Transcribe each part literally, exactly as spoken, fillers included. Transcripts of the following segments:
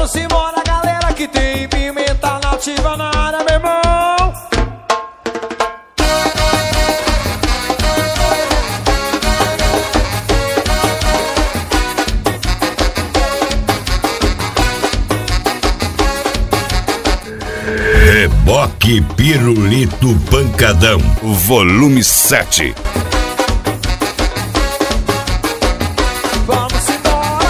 Vamos embora, galera, que tem pimenta nativa na área, meu irmão. Reboque Pirulito Pancadão, volume sete. Vamos embora.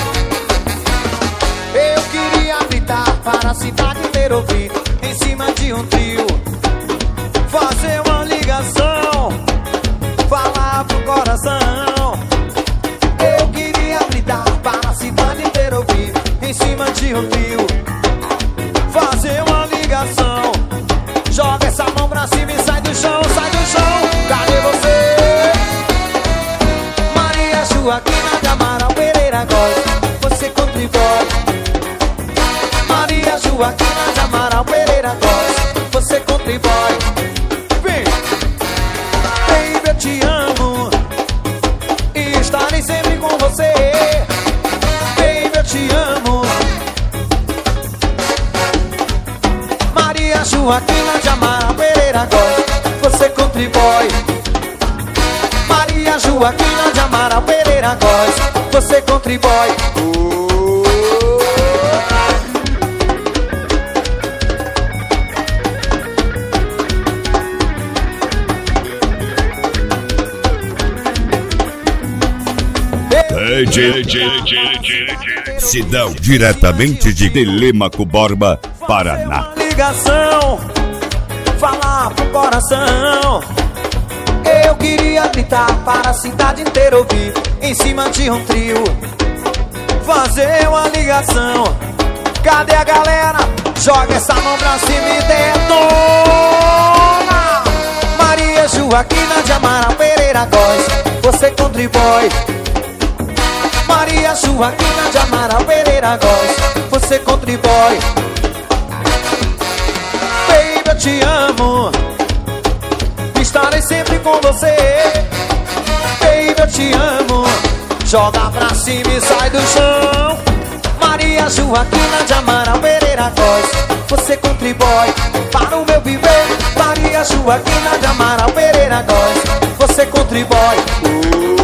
Eu queria gritar para a cidade inteira ouvir, em cima de um trio, fazer uma ligação, falar pro coração. Eu queria gritar para a cidade inteira ouvir, em cima de um trio, fazer uma ligação. Joga essa mão pra cima e sai do chão, sai do chão. Cadê você? Maria Joaquina de Amaral Pereira Góes, você contribui. Maria Joaquina de Amaral Pereira Góes, você contribui. Vem! Baby, eu te amo e estarei sempre com você. Baby, eu te amo. Maria Joaquina de Amaral Pereira Góes, você contribui. Maria Joaquina de Amaral Pereira Góes, você contribui. Sidão, diretamente de Telêmaco Borba, Paraná. Ligação, falar pro coração. Eu queria gritar para a cidade inteira ouvir, em cima de um trio, fazer uma ligação. Cadê a galera? Joga essa mão pra cima e detona. Maria Joaquina de Amaral Pereira Góes, você contribui. Maria Joaquina de Amaral Pereira Góes, você contribui. Baby, eu te amo, estarei sempre com você. Baby, eu te amo. Joga pra cima e sai do chão. Maria Joaquina de Amaral Pereira Góes, você contribui para o meu viver. Maria Joaquina de Amaral Pereira Góes, você contribui.